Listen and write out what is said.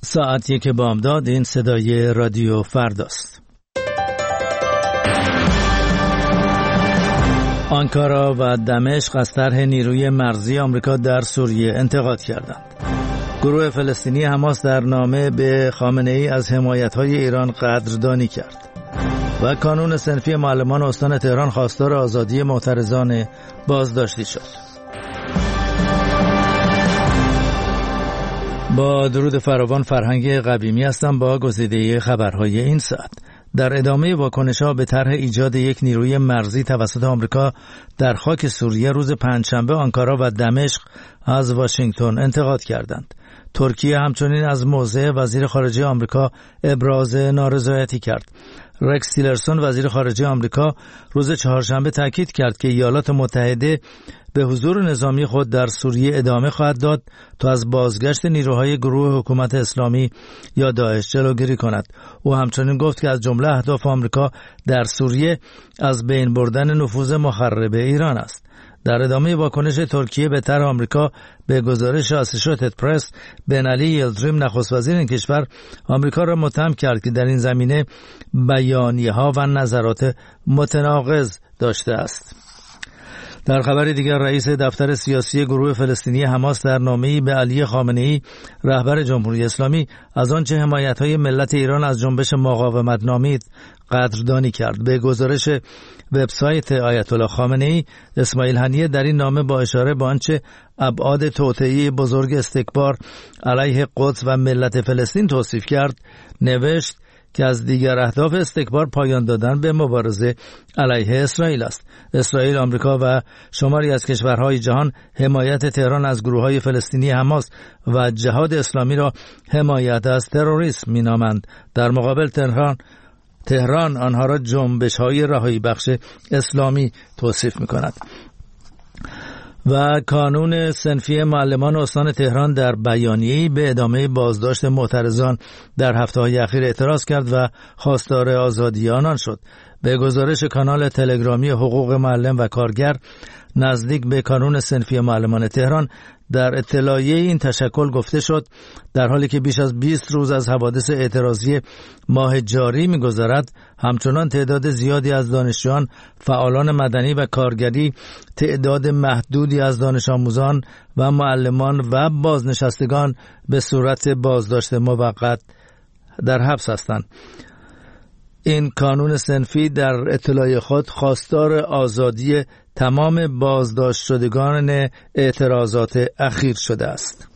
ساعت 1 بامداد. این صدای رادیو فرداست. آنکارا و دمشق از طرح نیروی مرزی آمریکا در سوریه انتقاد کردند. گروه فلسطینی حماس در نامه به خامنه‌ای از حمایت‌های ایران قدردانی کرد. و کانون صنفی معلمان استان تهران خواستار آزادی معترضان بازداشتی شد. با درود فراوان، فرهنگ قویمی هستم با گزیده خبرهای این ساعت. در ادامه واکنش‌ها به طرح ایجاد یک نیروی مرزی توسط آمریکا در خاک سوریه روز پنجشنبه آنکارا و دمشق از واشنگتن انتقاد کردند. ترکیه همچنین از موضع وزیر خارجه آمریکا ابراز نارضایتی کرد. رکس تیلرسون وزیر خارجه آمریکا روز چهارشنبه تاکید کرد که ایالات متحده به حضور نظامی خود در سوریه ادامه خواهد داد تا از بازگشت نیروهای گروه حکومت اسلامی یا داعش جلوگیری کند. او همچنین گفت که از جمله اهداف آمریکا در سوریه از بین بردن نفوذ مخرب ایران است. در ادامه واکنش ترکیه به طرح آمریکا، به گزارش آسوشییتد پرس، بن علی یلدریم نخست وزیر این کشور آمریکا را متهم کرد که در این زمینه بیانیه‌ها و نظرات متناقض داشته است. در خبر دیگر، رئیس دفتر سیاسی گروه فلسطینی حماس در نامه‌ای به علی خامنه‌ای رهبر جمهوری اسلامی از آنچه حمایت‌های ملت ایران از جنبش مقاومت نامید قدردانی کرد. به گزارش وبسایت آیت الله خامنه‌ای، اسماعیل هنیه در این نامه با اشاره به آنچه ابعاد توطئه‌ای بزرگ استکبار علیه قدس و ملت فلسطین توصیف کرد، نوشت که از دیگر اهداف استکبار پایان دادن به مبارزه علیه اسرائیل است. اسرائیل، آمریکا و شماری از کشورهای جهان حمایت تهران از گروه‌های فلسطینی حماس و جهاد اسلامی را حمایت از تروریسم می‌نامند. در مقابل تهران آنها را جنبش‌های رهایی بخش اسلامی توصیف می‌کند. و کانون صنفی معلمان استان تهران در بیانیه‌ای به ادامه بازداشت معترضان در هفته‌های اخیر اعتراض کرد و خواستار آزادی آنان شد. به گزارش کانال تلگرامی حقوق معلم و کارگر نزدیک به کانون صنفی معلمان تهران، در اطلاعیه این تشکل گفته شد در حالی که بیش از 20 روز از حوادث اعتراضی ماه جاری می‌گذرد، همچنان تعداد زیادی از دانشجویان، فعالان مدنی و کارگری، تعداد محدودی از دانش آموزان و معلمان و بازنشستگان به صورت بازداشت موقت در حبس هستند. این کانون صنفی در اطلاع خود خواستار آزادی تمام بازداشت شدگان اعتراضات اخیر شده است.